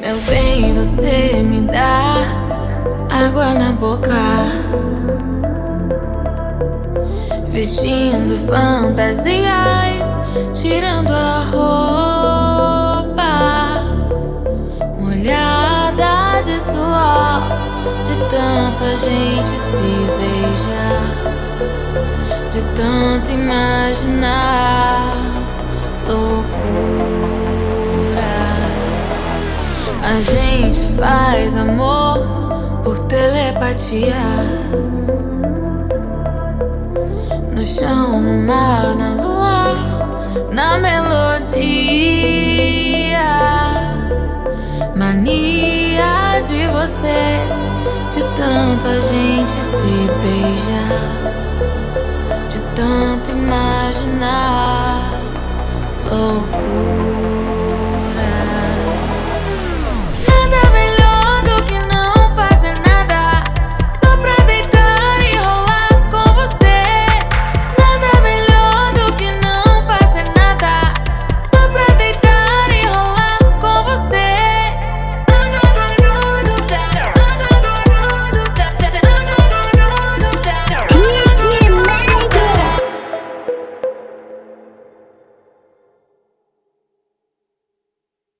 Meu bem, você me dá água na boca, vestindo fantasias, tirando a roupa, molhada de suor, de tanto a gente se beijar, de tanto imaginar loucura. A gente faz amor por telepatia, no chão, no mar, na lua, na melodia. Mania de você, de tanto a gente se beijar, de tanto imaginar loucura.